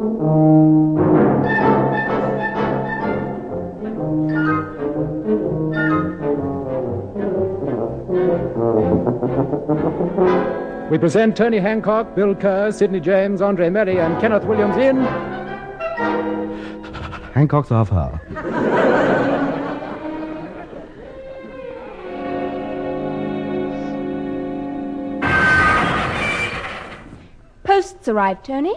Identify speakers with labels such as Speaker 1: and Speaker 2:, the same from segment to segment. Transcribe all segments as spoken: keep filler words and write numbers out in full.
Speaker 1: We present Tony Hancock, Bill Kerr, Sidney James, Andre Merry, and Kenneth Williams in
Speaker 2: Hancock's Half Hour.
Speaker 3: Post's arrived, Tony.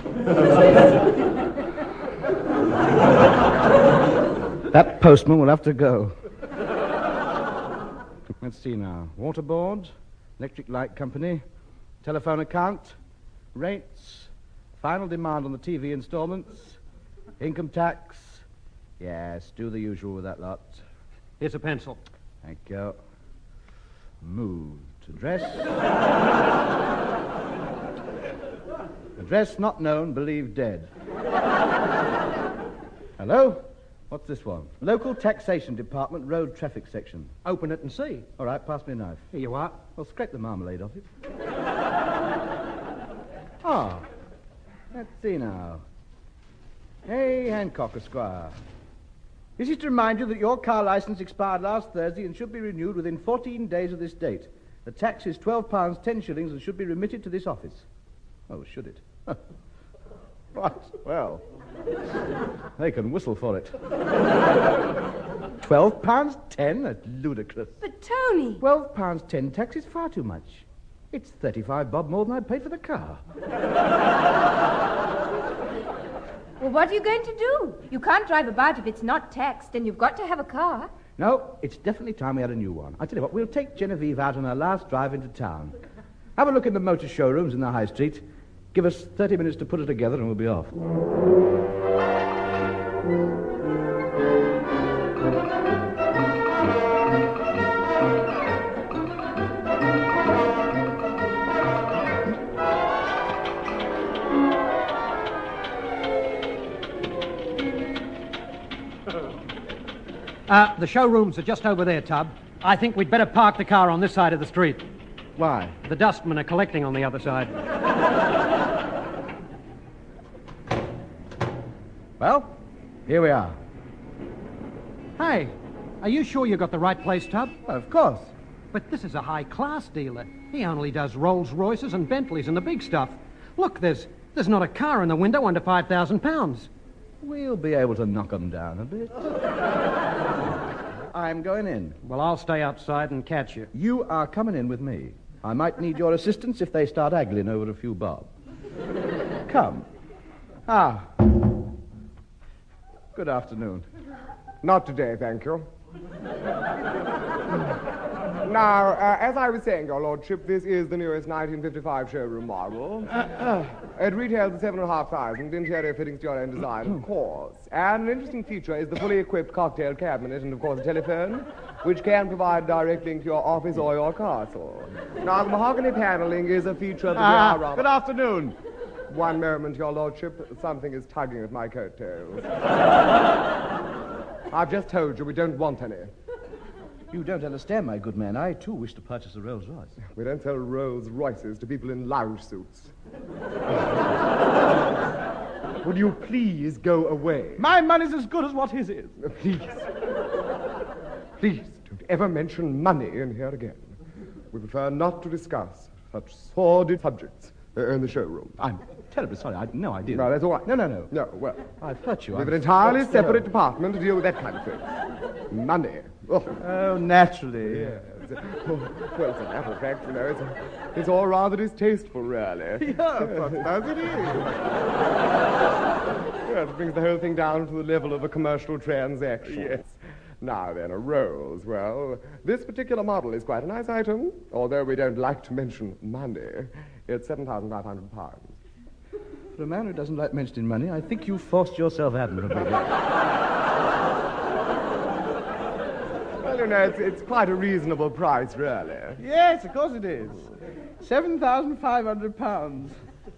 Speaker 2: That postman will have to go. Let's see now. Water board, electric light company, telephone account, rates, final demand on the T V installments, income tax. Yes, do the usual with that lot.
Speaker 1: Here's a pencil.
Speaker 2: Thank you. Moved. Address. Address not known, believed dead. Hello? What's this one? Local Taxation Department, Road Traffic Section.
Speaker 1: Open it and see.
Speaker 2: All right, pass me a knife.
Speaker 1: Here you are.
Speaker 2: Well, scrape the marmalade off it. Ah, let's see now. Hey, Hancock, Esquire. This is to remind you that your car license expired last Thursday and should be renewed within fourteen days of this date. The tax is twelve pounds ten shillings and should be remitted to this office. Oh, should it? Right, well, they can whistle for it. Twelve pounds ten? That's ludicrous.
Speaker 3: But, Tony...
Speaker 2: Twelve pounds ten tax is far too much. It's thirty-five bob more than I paid for the car.
Speaker 3: Well, what are you going to do? You can't drive about if it's not taxed, and you've got to have a car.
Speaker 2: No, it's definitely time we had a new one. I tell you what, we'll take Genevieve out on her last drive into town. Have a look in the motor showrooms in the high street. Give us thirty minutes to put it together and we'll be off.
Speaker 1: Uh, the showrooms are just over there, Tub. I think we'd better park the car on this side of the street.
Speaker 2: Why?
Speaker 1: The dustmen are collecting on the other side.
Speaker 2: Well, here we are.
Speaker 1: Hey, are you sure you got the right place, Tub?
Speaker 2: Well, of course.
Speaker 1: But this is a high-class dealer. He only does Rolls-Royces and Bentleys and the big stuff. Look, there's there's not a car in the window under five thousand pounds.
Speaker 2: We'll be able to knock them down a bit. I'm going in.
Speaker 1: Well, I'll stay outside and catch you.
Speaker 2: You are coming in with me. I might need your assistance if they start haggling over a few bob. Come. Ah. Good afternoon.
Speaker 4: Not today, thank you. Now, uh, as I was saying, Your Lordship, this is the newest nineteen fifty-five showroom model. Uh, uh, it retails at seven and a half thousand, interior fittings to your own design, of course. And an interesting feature is the fully equipped cocktail cabinet and, of course, a telephone, which can provide direct link to your office or your castle. Now, the mahogany paneling is a feature that
Speaker 2: ah,
Speaker 4: we are rather...
Speaker 2: Good afternoon.
Speaker 4: One moment, Your Lordship. Something is tugging at my coattails. I've just told you we don't want any.
Speaker 2: You don't understand, my good man. I, too, wish to purchase a Rolls-Royce.
Speaker 4: We don't sell Rolls-Royces to people in lounge suits. Would you please go away?
Speaker 2: My money's as good as what his is.
Speaker 4: Please. Please, don't ever mention money in here again. We prefer not to discuss such sordid subjects uh, in the showroom.
Speaker 2: I'm terribly sorry. I had no idea.
Speaker 4: No, that's all right.
Speaker 2: No, no, no.
Speaker 4: No, well...
Speaker 2: I've hurt you.
Speaker 4: We have
Speaker 2: I'm...
Speaker 4: an entirely
Speaker 2: What's
Speaker 4: separate
Speaker 2: the...
Speaker 4: department to deal with that kind of thing. Money. Oh,
Speaker 2: oh naturally.
Speaker 4: Yes. Oh, well, as a matter of fact, you know, it's, a, it's all rather distasteful, really.
Speaker 2: Yeah, perhaps it is.
Speaker 4: Yes, it brings the whole thing down to the level of a commercial transaction.
Speaker 2: Yes.
Speaker 4: Now then, a Rolls. Well, this particular model is quite a nice item, although we don't like to mention money. It's seven thousand five hundred pounds.
Speaker 2: For a man who doesn't like mentioning money, I think you forced yourself admirably.
Speaker 4: Well, you know, it's, it's quite a reasonable price, really.
Speaker 2: Yes, of course it is. seven thousand five hundred pounds.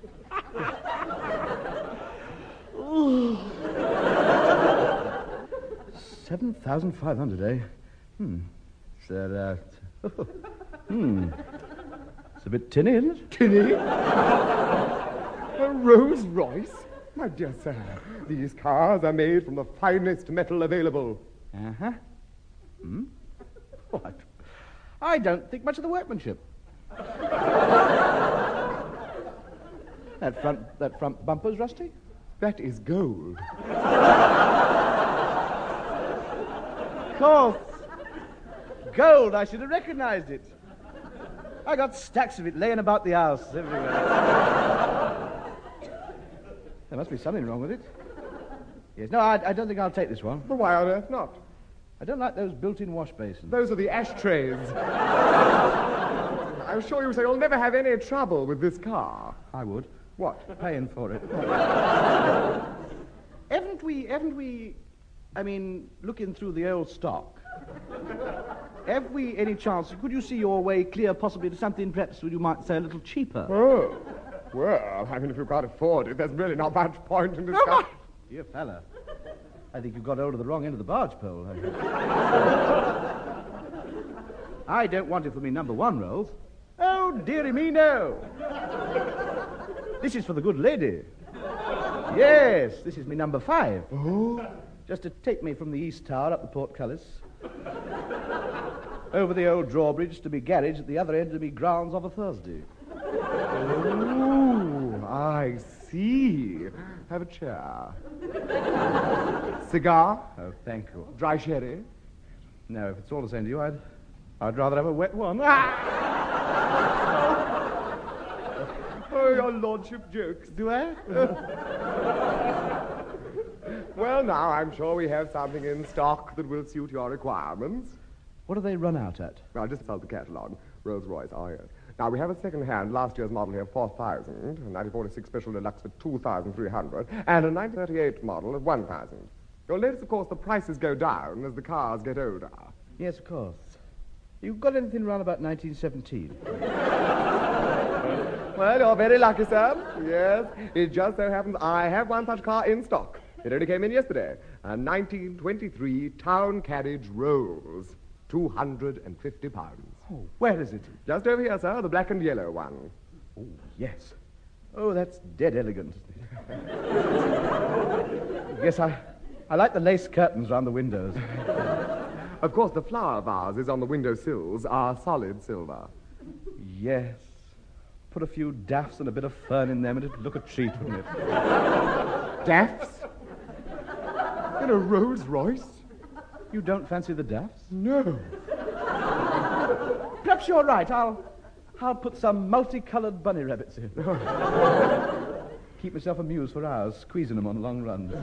Speaker 2: seven thousand five hundred, eh? Hmm. So, uh... hmm. It's a bit tinny, isn't it?
Speaker 4: Tinny? A Rolls Royce? My dear sir, these cars are made from the finest metal available.
Speaker 2: Uh-huh. Hmm? What? I don't think much of the workmanship. that front that front bumper's rusty?
Speaker 4: That is gold.
Speaker 2: Of course. Gold, I should have recognized it. I got stacks of it laying about the house everywhere. There must be something wrong with it. Yes, no, I, I don't think I'll take this one.
Speaker 4: But why on earth not?
Speaker 2: I don't like those built-in wash basins.
Speaker 4: Those are the ashtrays. I assure you, sir, you'll never have any trouble with this car.
Speaker 2: I would.
Speaker 4: What?
Speaker 2: Paying for it. haven't we, haven't we, I mean, looking through the old stock, have we any chance, could you see your way clear possibly to something perhaps you might say a little cheaper?
Speaker 4: Oh, well, I mean, if you can't afford it, there's really not much point in discussing.
Speaker 2: Dear fella, I think you've got hold of the wrong end of the barge pole. I don't want it for me number one, Rolls. Oh, dearie me, no. This is for the good lady. Yes, this is me number five.
Speaker 4: Oh?
Speaker 2: Just to take me from the East Tower up the portcullis, over the old drawbridge to be garage at the other end of me grounds of a Thursday.
Speaker 4: Oh, I see. Have a chair. Cigar?
Speaker 2: Oh, thank you.
Speaker 4: Dry sherry?
Speaker 2: No, if it's all the same to you, I'd, I'd rather have a wet one. Ah!
Speaker 4: Oh, your lordship jokes.
Speaker 2: Do I?
Speaker 4: Well, now, I'm sure we have something in stock that will suit your requirements.
Speaker 2: What do they run out at?
Speaker 4: Well, just consult the catalogue. Rolls-Royce, oh, yes. Now, we have a second-hand, last year's model here, four thousand, a nineteen forty-six Special Deluxe for two thousand three hundred, and a nineteen thirty-eight model at one thousand. You'll notice, of course, the prices go down as the cars get older.
Speaker 2: Yes, of course. You got anything round about nineteen seventeen?
Speaker 4: Well, you're very lucky, sir. Yes, it just so happens I have one such car in stock. It only came in yesterday. A nineteen twenty-three Town Carriage Rolls. two hundred fifty pounds.
Speaker 2: Oh, where is it?
Speaker 4: Just over here, sir, the black and yellow one.
Speaker 2: Oh, yes. Oh, that's dead elegant. Yes, I, I like the lace curtains round the windows.
Speaker 4: Of course, the flower vases on the window sills are solid silver.
Speaker 2: Yes. Put a few daffs and a bit of fern in them and it'd look a treat, wouldn't it?
Speaker 4: Daffs? In a Rolls Royce?
Speaker 2: You don't fancy the daffs?
Speaker 4: No.
Speaker 2: Perhaps you're right. I'll, I'll put some multicolored bunny rabbits in. Keep myself amused for hours, squeezing them on long runs.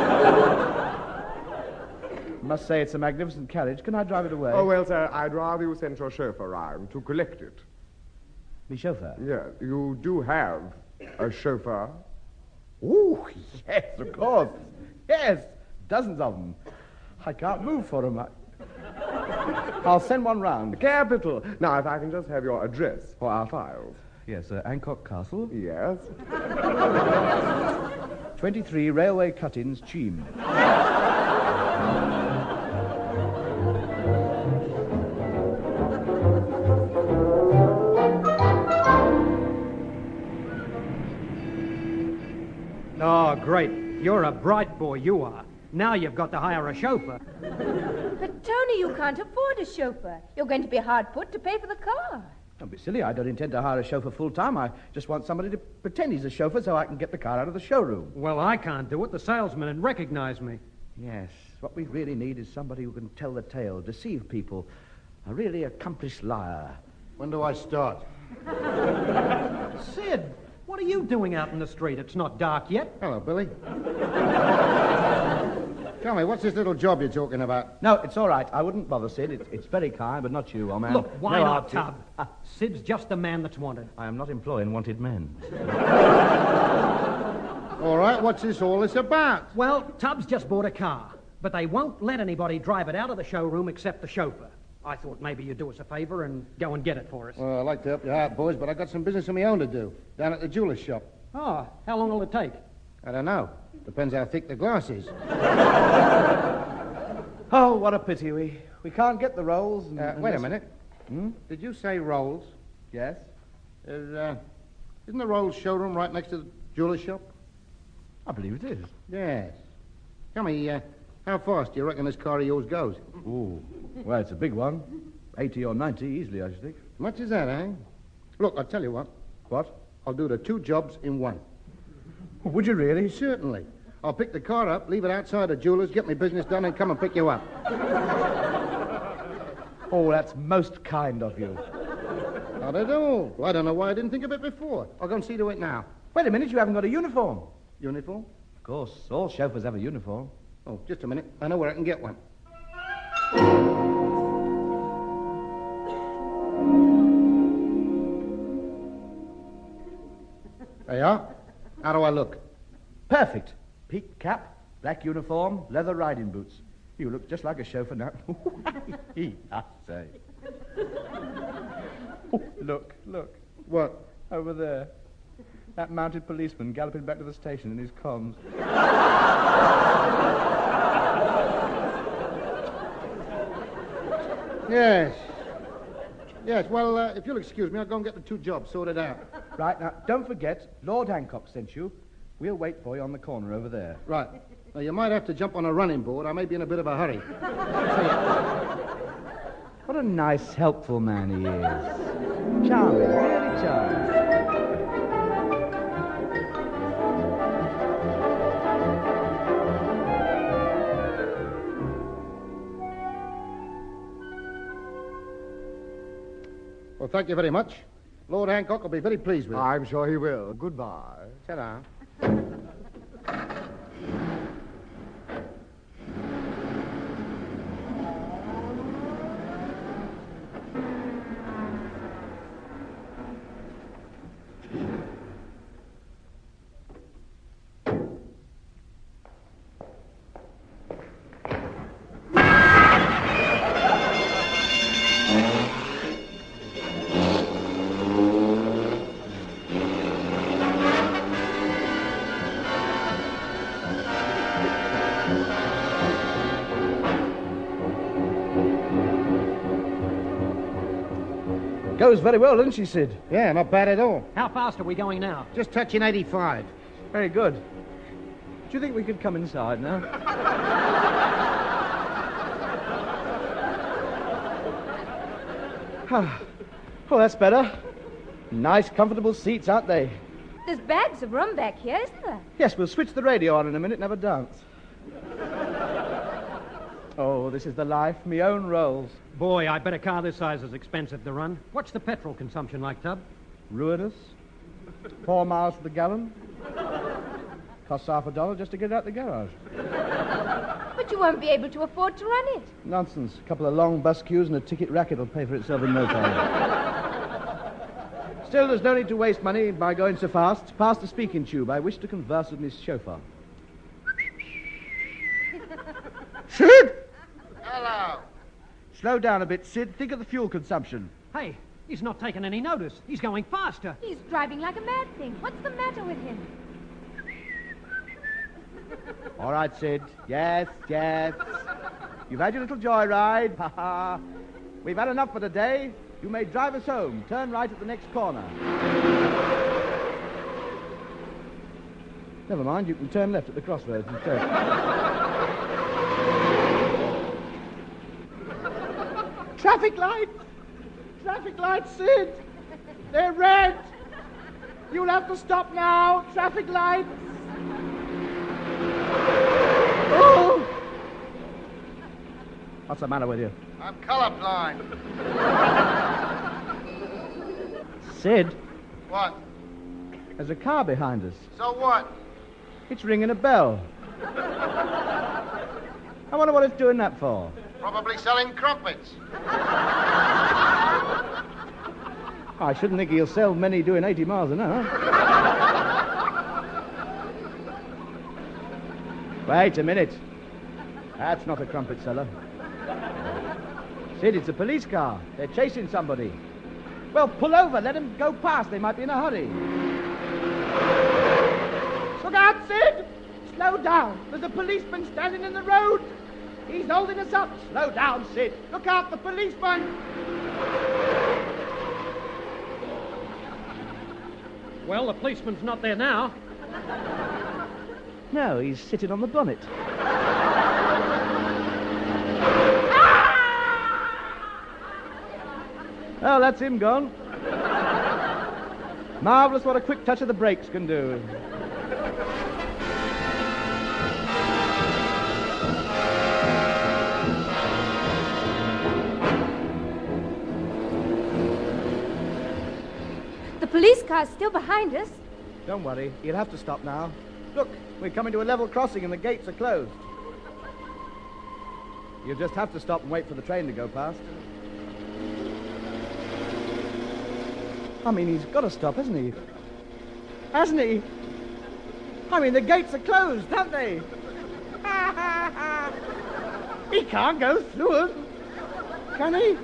Speaker 2: Must say it's a magnificent carriage. Can I drive it away?
Speaker 4: Oh, well, sir, I'd rather you sent your chauffeur round to collect it.
Speaker 2: Me chauffeur?
Speaker 4: Yes, you do have a chauffeur.
Speaker 2: Oh, yes, of course. Yes, dozens of them. I can't move for them. I... I'll send one round.
Speaker 4: Capital. Now, if I can just have your address for our files.
Speaker 2: Yes, uh, Ancock Castle.
Speaker 4: Yes.
Speaker 2: twenty-three Railway Cut-ins, Cheam.
Speaker 1: Oh, great. You're a bright boy, you are. Now you've got to hire a chauffeur.
Speaker 3: But, Tony, you can't afford a chauffeur. You're going to be hard put to pay for the car.
Speaker 2: Don't be silly. I don't intend to hire a chauffeur full-time. I just want somebody to pretend he's a chauffeur so I can get the car out of the showroom.
Speaker 1: Well, I can't do it. The salesman would recognize me.
Speaker 2: Yes. What we really need is somebody who can tell the tale, deceive people. A really accomplished liar.
Speaker 5: When do I start?
Speaker 1: Sid, what are you doing out in the street? It's not dark yet.
Speaker 5: Hello, Billy. Tell me, what's this little job you're talking about?
Speaker 2: No, it's all right. I wouldn't bother, Sid. It's, it's very kind, but not you, old man.
Speaker 1: Look, why
Speaker 2: no,
Speaker 1: not,
Speaker 2: I'll-
Speaker 1: Tub? Sid's just the man that's wanted.
Speaker 2: I am not employing wanted men.
Speaker 5: All right, what's this all this about?
Speaker 1: Well, Tubbs just bought a car, but they won't let anybody drive it out of the showroom except the chauffeur. I thought maybe you'd do us a favor and go and get it for us.
Speaker 5: Well, I'd like to help you out, boys, but I got some business of my own to do, down at the jeweler's shop.
Speaker 1: Oh, how long will it take?
Speaker 5: I don't know. Depends how thick the glass is.
Speaker 2: Oh, what a pity. We we can't get the rolls. And,
Speaker 5: Uh,
Speaker 2: and
Speaker 5: wait a
Speaker 2: this-
Speaker 5: minute.
Speaker 2: Hmm?
Speaker 5: Did you say Rolls?
Speaker 2: Yes?
Speaker 5: Is, uh, isn't the Rolls showroom right next to the jeweler's shop?
Speaker 2: I believe it is.
Speaker 5: Yes. Tell me, uh, how fast do you reckon this car of yours goes?
Speaker 2: Ooh, well, it's a big one. eighty or ninety easily, I should think.
Speaker 5: Much as that, eh? Look, I'll tell you what.
Speaker 2: What?
Speaker 5: I'll do the two jobs in one.
Speaker 2: Would you really?
Speaker 5: Certainly. I'll pick the car up, leave it outside the jeweler's, get my business done, and come and pick you up.
Speaker 2: Oh, that's most kind of you.
Speaker 5: Not at all. Well, I don't know why I didn't think of it before. I'll go and see to it now.
Speaker 2: Wait a minute, you haven't got a uniform.
Speaker 5: Uniform?
Speaker 2: Of course, all chauffeurs have a uniform.
Speaker 5: Oh, just a minute. I know where I can get one. There you are. How do I look?
Speaker 2: Perfect. Peaked cap, black uniform, leather riding boots. You look just like a chauffeur now. I say. Oh, look, look.
Speaker 5: What?
Speaker 2: Over there. That mounted policeman galloping back to the station in his comms.
Speaker 5: Yes. Yes, well, uh, if you'll excuse me, I'll go and get the two jobs sorted out.
Speaker 2: Right, now, don't forget, Lord Hancock sent you. We'll wait for you on the corner over there.
Speaker 5: Right. Now, you might have to jump on a running board. I may be in a bit of a hurry.
Speaker 2: What a nice, helpful man he is. Charming, really charming.
Speaker 5: Well, thank you very much. Lord Hancock will be very pleased with it.
Speaker 4: I'm sure he will. Goodbye.
Speaker 5: Ta-da.
Speaker 2: Goes very well, doesn't she, Sid?
Speaker 5: Yeah, not bad at all.
Speaker 1: How fast are we going now?
Speaker 5: Just touching eighty-five.
Speaker 2: Very good. Do you think we could come inside now? Oh, that's better. Nice, comfortable seats, aren't they?
Speaker 3: There's bags of rum back here, isn't there?
Speaker 2: Yes, we'll switch the radio on in a minute and have a dance. Oh, this is the life. Me own rolls.
Speaker 1: Boy, I bet a car this size is expensive to run. What's the petrol consumption like, Tub?
Speaker 2: Ruinous. Four miles to the gallon. Costs half a dollar just to get it out the garage.
Speaker 3: But you won't be able to afford to run it.
Speaker 2: Nonsense. A couple of long bus queues and a ticket racket will pay for itself in no time. Still, there's no need to waste money by going so fast. Pass the speaking tube. I wish to converse with Miss Chauffeur. Sid!
Speaker 5: Hello.
Speaker 2: Slow down a bit, Sid. Think of the fuel consumption.
Speaker 1: Hey, he's not taking any notice. He's going faster.
Speaker 3: He's driving like a mad thing. What's the matter with him?
Speaker 2: All right, Sid. Yes, yes. You've had your little joyride. Ha ha. We've had enough for today. You may drive us home. Turn right at the next corner. Never mind, you can turn left at the crossroads instead. Traffic lights! Traffic lights, Sid! They're red! You'll have to stop now! Traffic lights! Oh! What's the matter with you?
Speaker 5: I'm colorblind.
Speaker 2: Sid,
Speaker 5: What?
Speaker 2: there's a car behind us.
Speaker 5: So what?
Speaker 2: It's ringing a bell. I wonder what it's doing that for.
Speaker 5: Probably selling crumpets.
Speaker 2: I shouldn't think he'll sell many doing eighty miles an hour. Wait a minute. That's not a crumpet seller. Sid, it's a police car. They're chasing somebody. Well, pull over. Let them go past. They might be in a hurry. Look out, Sid! Slow down. There's a policeman standing in the road. He's holding us up. Slow down, Sid. Look out, the policeman.
Speaker 1: Well, the policeman's not there now.
Speaker 2: No, he's sitting on the bonnet. Oh, that's him gone. Marvellous what a quick touch of the brakes can do.
Speaker 3: The police car's still behind us.
Speaker 2: Don't worry, you'll have to stop now. Look, we're coming to a level crossing and the gates are closed. You'll just have to stop and wait for the train to go past. I mean, he's got to stop, hasn't he? Hasn't he? I mean, the gates are closed, haven't they? He can't go through them, can he?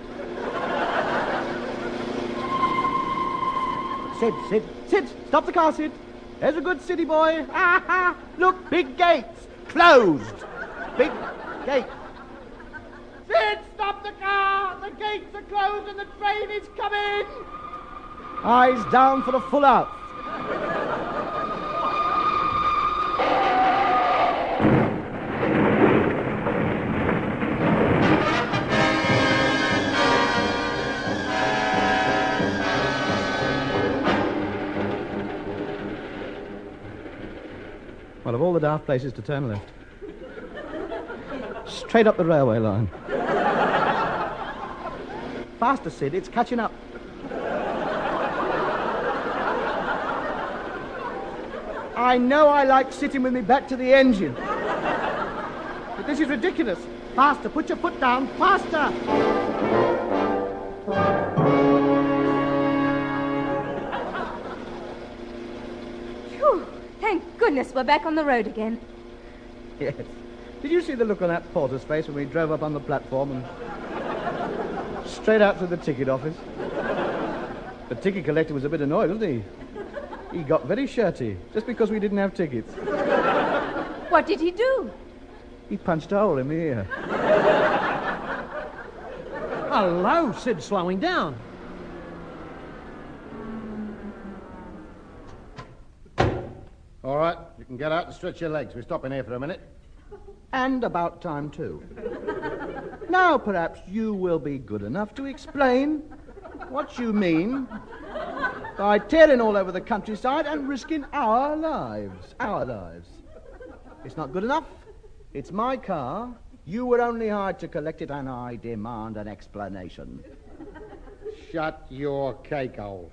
Speaker 2: Sid, Sid, Sid, stop the car, Sid. There's a good city boy. Look, big gates, closed. Big gates. Sid, stop the car! The gates are closed and the train is coming! Eyes down for the full out. Well, of all the daft places to turn left. Straight up the railway line. Faster, Sid, it's catching up. I know I like sitting with me back to the engine. But this is ridiculous. Faster, put your foot down, faster!
Speaker 3: Phew, thank goodness we're back on the road again.
Speaker 2: Yes. Did you see the look on that porter's face when we drove up on the platform and straight out to the ticket office? The ticket collector was a bit annoyed, wasn't he? He got very shirty, just because we didn't have tickets.
Speaker 3: What did he do?
Speaker 2: He punched a hole in the ear.
Speaker 1: Hello, Sid, slowing down.
Speaker 5: All right, you can get out and stretch your legs. We're stopping here for a minute.
Speaker 2: And about time, too. Now, perhaps you will be good enough to explain what you mean by tearing all over the countryside and risking our lives. Our lives. It's not good enough. It's my car. You were only hired to collect it, and I demand an explanation.
Speaker 5: Shut your cake hole.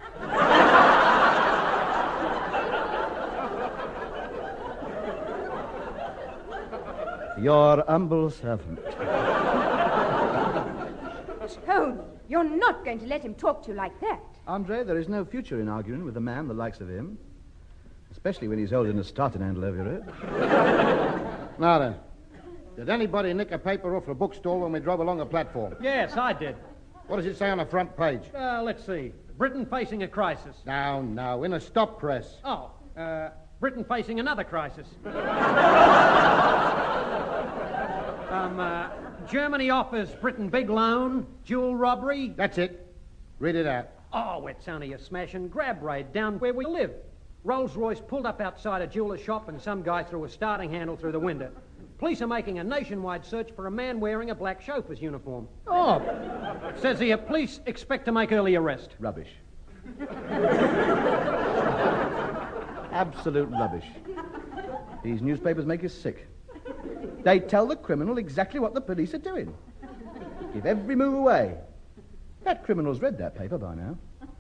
Speaker 2: Your humble servant.
Speaker 3: Tony, you're not going to let him talk to you like that.
Speaker 2: Andre, there is no future in arguing with a man the likes of him. Especially when he's holding a starting handle over your head.
Speaker 5: Now then, did anybody nick a paper off a bookstall when we drove along the platform?
Speaker 1: Yes, I did.
Speaker 5: What does it say on the front page?
Speaker 1: Uh, let's see. Britain facing a crisis.
Speaker 5: No, no, in a stop press.
Speaker 1: Oh, uh, Britain facing another crisis. um, uh, Germany offers Britain big loan, jewel robbery.
Speaker 5: That's it. Read it out.
Speaker 1: Oh, it's only a smash and grab raid down where we live. Rolls-Royce pulled up outside a jeweller's shop and some guy threw a starting handle through the window. Police are making a nationwide search for a man wearing a black chauffeur's uniform.
Speaker 2: Oh,
Speaker 1: Says here, police expect to make early arrest.
Speaker 2: rubbish. Absolute rubbish. These newspapers make you sick. They tell the criminal exactly what the police are doing. Give every move away. That criminal's read that paper by now.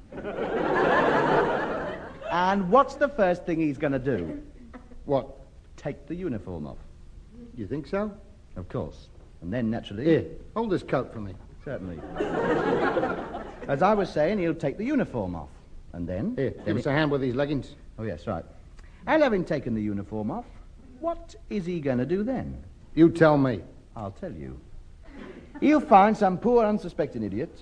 Speaker 2: And what's the first thing he's going to do?
Speaker 5: What?
Speaker 2: Take the uniform off.
Speaker 5: You think so?
Speaker 2: Of course. And then, naturally...
Speaker 5: Here, hold this coat for me.
Speaker 2: Certainly. As I was saying, he'll take the uniform off. And then...
Speaker 5: Here,
Speaker 2: then
Speaker 5: give us
Speaker 2: he-
Speaker 5: a hand with these leggings.
Speaker 2: Oh, yes, right. And having taken the uniform off, what is he going to do then?
Speaker 5: You tell me.
Speaker 2: I'll tell you. He'll find some poor, unsuspecting idiot.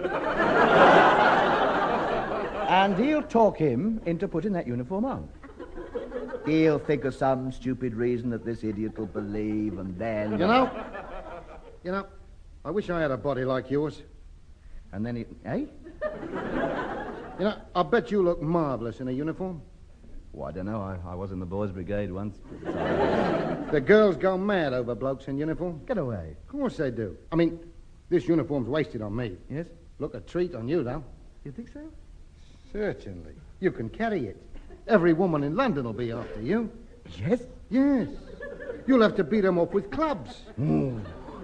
Speaker 2: And he'll talk him into putting that uniform on. He'll think of some stupid reason that this idiot will believe, and then...
Speaker 5: You know, you know, I wish I had a body like yours.
Speaker 2: And then he... Eh?
Speaker 5: You know, I bet you look marvelous in a uniform.
Speaker 2: Oh, I don't know. I, I was in the boys' brigade once.
Speaker 5: The girls go mad over blokes in uniform.
Speaker 2: Get away.
Speaker 5: Of course they do. I mean, this uniform's wasted on me.
Speaker 2: Yes?
Speaker 5: Look, a treat on you, though.
Speaker 2: You think so?
Speaker 5: Certainly. You can carry it. Every woman in London will be after you.
Speaker 2: Yes?
Speaker 5: Yes. You'll have to beat them off with clubs.
Speaker 2: Mm.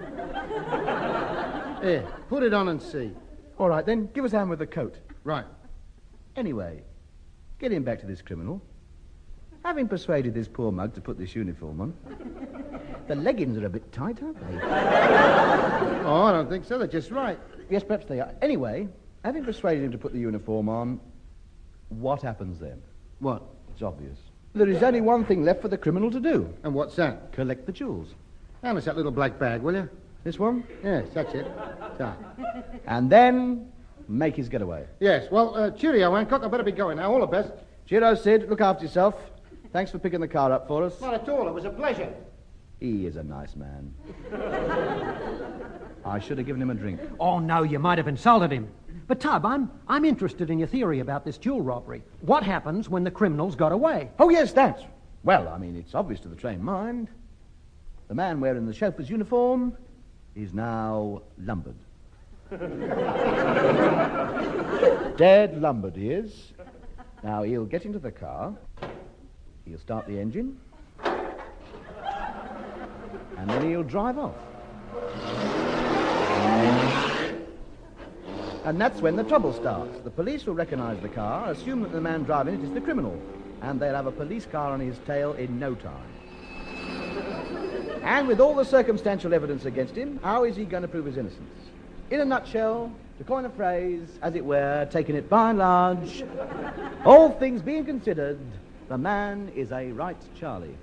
Speaker 5: Here, put it on and see.
Speaker 2: All right, then. Give us a hand with the coat.
Speaker 5: Right.
Speaker 2: Anyway, getting back to this criminal. Having persuaded this poor mug to put this uniform on, the leggings are a bit tight, aren't they?
Speaker 5: Oh, I don't think so. They're just right.
Speaker 2: Yes, perhaps they are. Anyway, having persuaded him to put the uniform on, what happens then?
Speaker 5: What?
Speaker 2: It's obvious. There is only one thing left for the criminal to do.
Speaker 5: And what's that?
Speaker 2: Collect the jewels.
Speaker 5: Hand us that little black bag, will you?
Speaker 2: This one?
Speaker 5: Yes, that's it. So.
Speaker 2: And then make his getaway.
Speaker 5: Yes, well, uh, cheerio, Hancock. I better be going now. All the best.
Speaker 2: Cheerio, Sid. Look after yourself. Thanks for picking the car up for us.
Speaker 5: Not at all. It was a pleasure.
Speaker 2: He is a nice man. I should have given him a drink.
Speaker 1: Oh, no, you might have insulted him. But, Tub, I'm, I'm interested in your theory about this jewel robbery. What happens when the criminals got away?
Speaker 2: Oh, yes, that. Well, I mean, it's obvious to the trained mind. The man wearing the chauffeur's uniform is now lumbered. Dead lumbered he is. Now, he'll get into the car. He'll start the engine. And then he'll drive off. And that's when the trouble starts. The police will recognize the car, assume that the man driving it is the criminal, and they'll have a police car on his tail in no time. And with all the circumstantial evidence against him, how is he going to prove his innocence? In a nutshell, to coin a phrase, as it were, taking it by and large, all things being considered, the man is a right Charlie.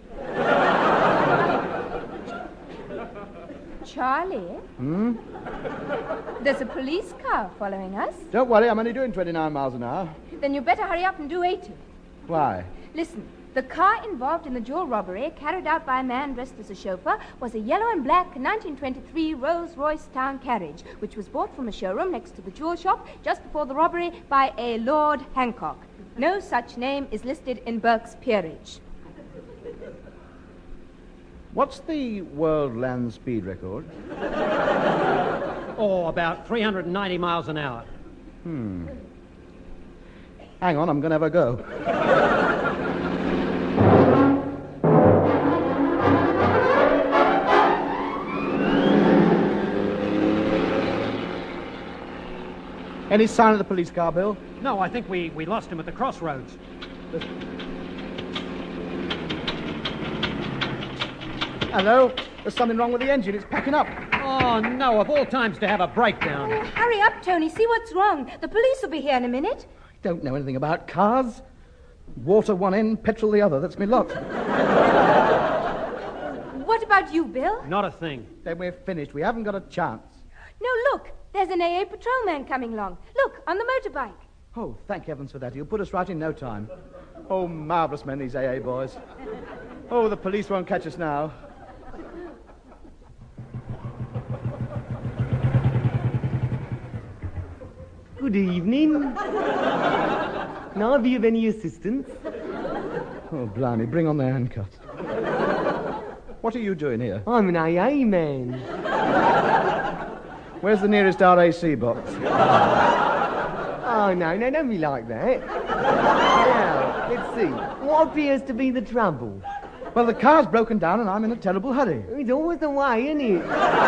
Speaker 3: Charlie?
Speaker 2: Hmm?
Speaker 3: There's a police car following us.
Speaker 2: Don't worry, I'm only doing twenty-nine miles an hour.
Speaker 3: Then you better hurry up and do eighty.
Speaker 2: Why?
Speaker 3: Listen, the car involved in the jewel robbery, carried out by a man dressed as a chauffeur, was a yellow and black nineteen twenty-three Rolls-Royce town carriage, which was bought from a showroom next to the jewel shop just before the robbery by a Lord Hancock. No such name is listed in Burke's peerage.
Speaker 2: What's the world land speed record?
Speaker 1: Oh, about three hundred ninety miles an hour.
Speaker 2: Hmm. Hang on, I'm going to have a go. Any sign of the police car, Bill?
Speaker 1: No, I think we, we lost him at the crossroads.
Speaker 2: Hello? There's something wrong with the engine. It's packing up.
Speaker 1: Oh, no, of all times to have a breakdown.
Speaker 3: Oh, hurry up, Tony. See what's wrong. The police will be here in a minute.
Speaker 2: I don't know anything about cars. Water one end, petrol the other. That's me lot.
Speaker 3: What about you, Bill?
Speaker 1: Not a thing.
Speaker 2: Then we're finished. We haven't got a chance.
Speaker 3: No, look. There's an A A patrolman coming along. Look, on the motorbike.
Speaker 2: Oh, thank heavens for that. He'll put us right in no time. Oh, marvellous men, these A A boys. Oh, the police won't catch us now.
Speaker 6: Good evening. Can I be of any assistance?
Speaker 2: Oh, blimey, bring on the handcuffs. What are you doing here?
Speaker 6: I'm an A A man.
Speaker 2: Where's the nearest R A C box?
Speaker 6: Oh, no, no, don't be like that. Now, let's see. What appears to be the trouble?
Speaker 2: Well, the car's broken down and I'm in a terrible hurry.
Speaker 6: It's always the way, isn't it?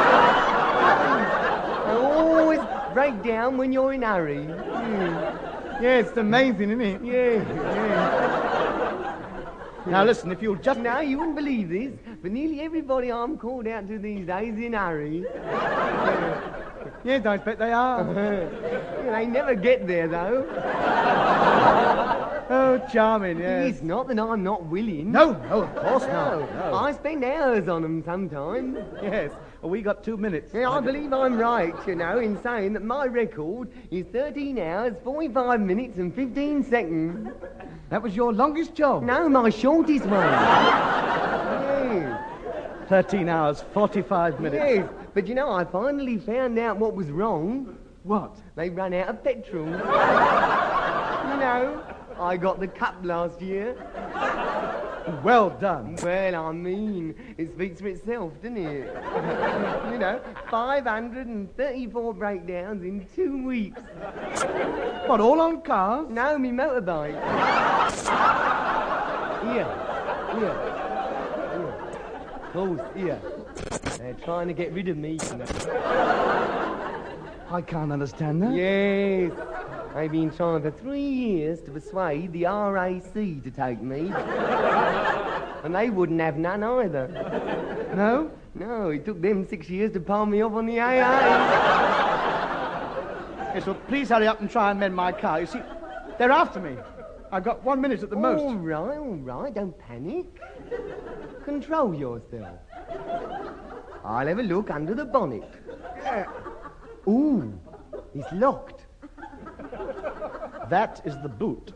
Speaker 6: I always break down when you're in a hurry. Mm.
Speaker 2: Yeah, it's amazing, isn't it?
Speaker 6: Yeah, yeah.
Speaker 2: Now, listen, if you'll just...
Speaker 6: Now, you wouldn't believe this, but nearly everybody I'm called out to these days is in a hurry.
Speaker 2: Yes, I bet they are.
Speaker 6: They never get there, though.
Speaker 2: Oh, charming, yes.
Speaker 6: It's not that I'm not willing.
Speaker 2: No, no, of course
Speaker 6: No.
Speaker 2: not. No.
Speaker 6: I spend hours on them sometimes.
Speaker 2: Yes, well, we got two minutes.
Speaker 6: Yeah, I believe I'm right, you know, in saying that my record is thirteen hours, forty-five minutes and fifteen seconds.
Speaker 2: That was your longest job.
Speaker 6: No, my shortest one. Yes.
Speaker 2: thirteen hours, forty-five minutes.
Speaker 6: Yes, but you know, I finally found out what was wrong.
Speaker 2: What?
Speaker 6: They ran out of petrol. You know, I got the cup last year.
Speaker 2: Well done.
Speaker 6: Well, I mean, it speaks for itself, doesn't it? You know, five hundred thirty-four breakdowns in two weeks.
Speaker 2: What, all on cars?
Speaker 6: No, me motorbike. Here, here, here. Of course, here. They're trying to get rid of me. You know.
Speaker 2: I can't understand that.
Speaker 6: Yes. I've been trying for three years to persuade the R A C to take me. And they wouldn't have none either.
Speaker 2: No?
Speaker 6: No, it took them six years to palm me off on the A A.
Speaker 2: Yes, well, please hurry up and try and mend my car. You see, they're after me. I've got one minute at the most.
Speaker 6: All right, all right, don't panic. Control yourself. I'll have a look under the bonnet. Ooh, it's locked.
Speaker 2: That is the boot.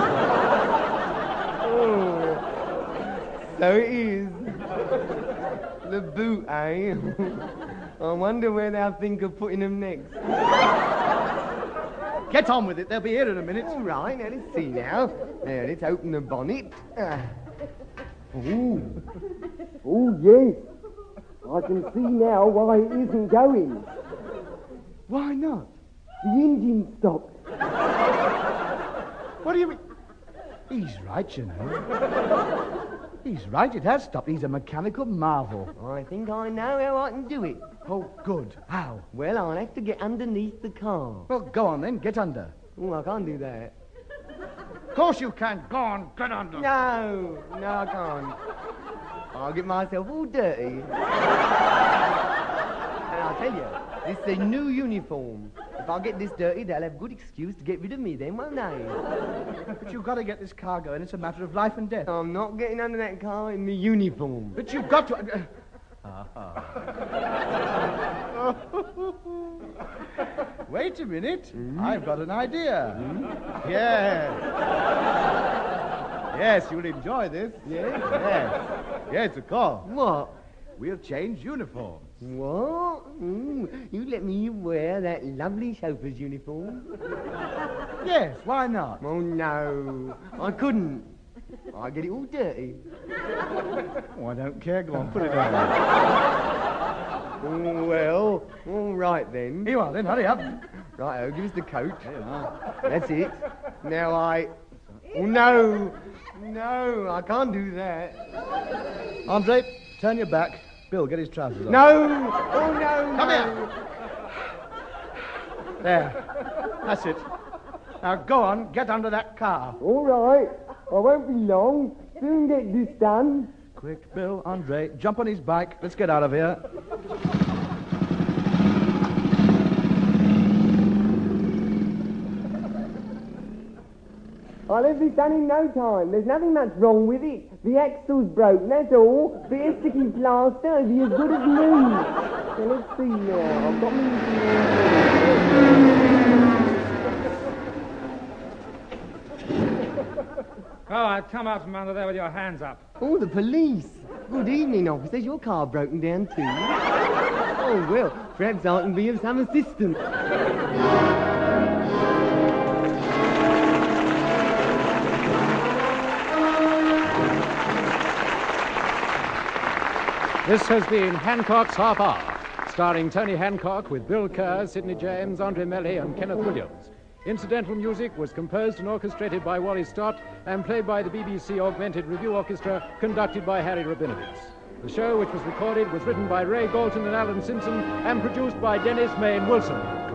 Speaker 6: Oh, so it is. The boot, eh? I wonder where they'll think of putting them next.
Speaker 2: Get on with it. They'll be here in a minute.
Speaker 6: All right, now let's see now. Now, let's open the bonnet. Uh, ooh. Oh, yes. I can see now why it isn't going.
Speaker 2: Why not?
Speaker 6: The engine stopped.
Speaker 2: What do you mean? He's right, you know. He's right, it has stopped. He's a mechanical marvel.
Speaker 6: I think I know how I can do it.
Speaker 2: Oh, good. How?
Speaker 6: Well, I'll have to get underneath the car.
Speaker 2: Well, go on then, get under.
Speaker 6: Oh, I can't do that.
Speaker 2: Of course you can. Go on, get under.
Speaker 6: No, no, I can't. I'll get myself all dirty. And I'll tell you, this is a new uniform. If I get this dirty, they'll have good excuse to get rid of me then, won't they?
Speaker 2: But you've got to get this car going. It's a matter of life and death.
Speaker 6: I'm not getting under that car in my uniform.
Speaker 2: But you've got to... Uh, Wait a minute. Mm. I've got an idea. Mm. Yes. Yes, you'll enjoy this.
Speaker 6: Yes?
Speaker 2: Yes. Yes, of course.
Speaker 6: What?
Speaker 2: We'll change uniforms.
Speaker 6: What? Mm, you let me wear that lovely chauffeur's uniform?
Speaker 2: Yes, why not?
Speaker 6: Oh, no. I couldn't. I'd get it all dirty.
Speaker 2: Oh, I don't care. Go on, put it on.
Speaker 6: Oh, well, all right then.
Speaker 2: Here you are then, hurry up.
Speaker 6: Righto, give us the coat.
Speaker 2: There you are.
Speaker 6: That's it. Now I... Oh, no. No, I can't do that.
Speaker 2: Andre, turn your back. Bill, get his trousers on.
Speaker 6: No! Oh, no,
Speaker 2: Come
Speaker 6: no.
Speaker 2: here. There. That's it. Now go on, get under that car.
Speaker 6: All right. I won't be long. Soon get this done.
Speaker 2: Quick, Bill, Andre, jump on his bike. Let's get out of here.
Speaker 6: I'll have this done in no time. There's nothing much wrong with it. The axle's broken, that's all. Bit of sticky plaster, it'll be as good as new. So let's see now. I've got me...
Speaker 7: All right, come out from under there with your hands up.
Speaker 6: Oh, the police. Good evening, officers. Your car broken down too. Oh, well, perhaps I can be of some assistance.
Speaker 8: This has been Hancock's Half Hour, starring Tony Hancock with Bill Kerr, Sidney James, Andre Melly, and Kenneth Williams. Incidental music was composed and orchestrated by Wally Stott and played by the B B C Augmented Review Orchestra, conducted by Harry Rabinowitz. The show, which was recorded, was written by Ray Galton and Alan Simpson and produced by Dennis Main Wilson.